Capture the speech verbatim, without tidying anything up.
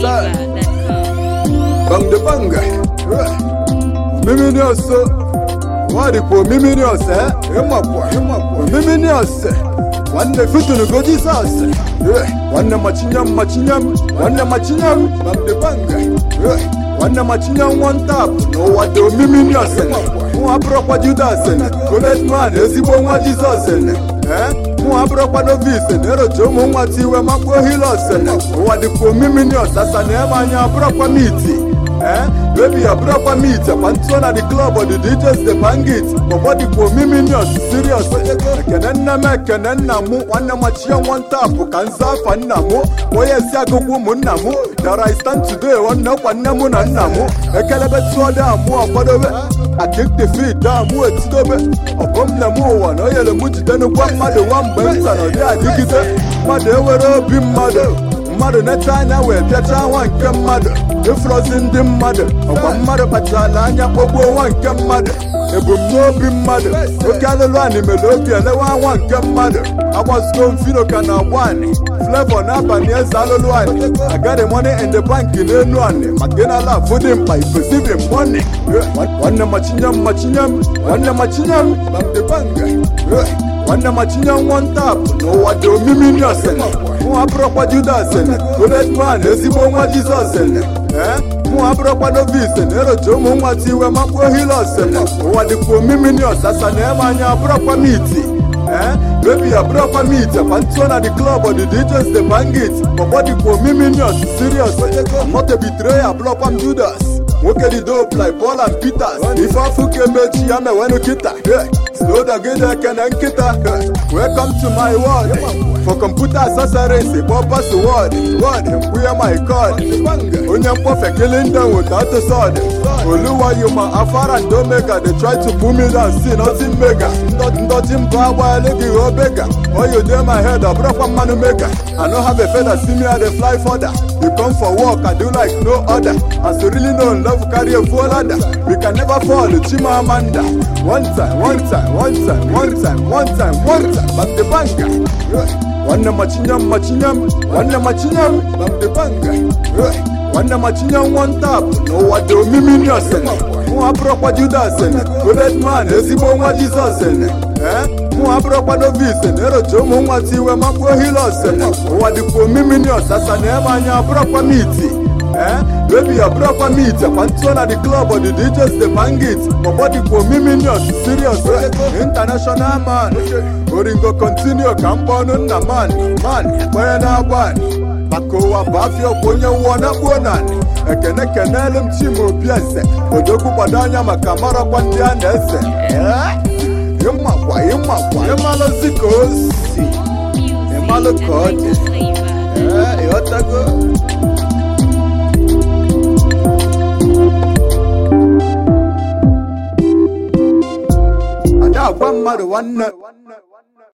Bang the banger. Miminios. What if for Miminios, eh? Emma, Emma, Miminios. One the foot to go this house. One the machinam, machinam, one the machinam, bang the banger. One the machinam, one tap. No, what the Miminios. Who are proper Judas and Colette man, as you want Jesus and eh? Who are proper novice and Nero Jomo, what you were Mako Hilos and what the for Miminios as an Emma proper meeting. Eh? Baby, a proper meet, a panton at the club or the D Js, the bang it. But what the for Miminios, serious. Canana Mac, Canana Mo, one machine, one tap, Kansa, Fanamo, Oyasago Munamo. There I stand today, one up, one Namun and Namo, a Calabet Soda, more whatever. I kick the feet down, more at Stobe, or come the more one, or the Mujitan, one mother, one Benson, or the Adigita, Mother, were all be mother. Mother, not China, where Tata one come mother. The frozen the mother, or one mother, Patalania, Bobo one come mother. A boom be mother. Look at the one in Melopia, the one one come mother. I was going to can have one. Flavor Napa near Zaloluan. I got the money in the bank in the one. Magana love for them by receiving money. One the machinam, machinam, one the machinam, bang the banger. One the machinam, one tap. No, what do Miminios and who are proper Judas and Colette man, as you want Jesus and eh? Who are proper novice and Nero Jomo, what you were Mako Hilos and what the for Miminios as an Emma proper meeting. Eh? Baby, a proper meet, a panton at the club or the D Js, the bang it. But what the for Miminios, serious. I'm not a betrayer, proper Judas. Look at the dope like Paul and Peter. If I fuck a bitch, I'm a one kita. Slow the good, I can kita. Welcome to my world. For computer accessories, the purpose word. Word, we are my God. When you're perfect, killing them without a sword. Oluwa, you my Afar and Omega. They try to pull me down, see nothing mega. Nothing power, lady or beggar. Or you dare my head, a proper man maker. I don't have a feather, see me at the fly further. You come for work, I do like no other. As you really know, love carry a full ladder. We can never fall, Chima Amanda. One time, one time, one time, one time, one time, one time, back the banker. One the machinam, machinam, one the machinam, back the banker. One the machinam, one tap. No, what do Miminios and who are proper Judas and Colette man, as you want Jesus and eh? Who are proper novice and Nero Jomo, what you were Mako Hilos and what the for Miminios as an Emma proper meeting. Eh? Baby, a proper meet, a panton at the club or the D Js, the bang it. But what the for Miminios, serious, international man. Oringo continue, campon on the man, man, when I want. Bako Bafio, Ponya, one up one. A cana canalum chimo piece, Ojoku Padanya, Makamara, Pandian, eh? Yuma, why, Yuma, why, Yamala Zikos, Yamala Court, eh? Yotago. One mother, one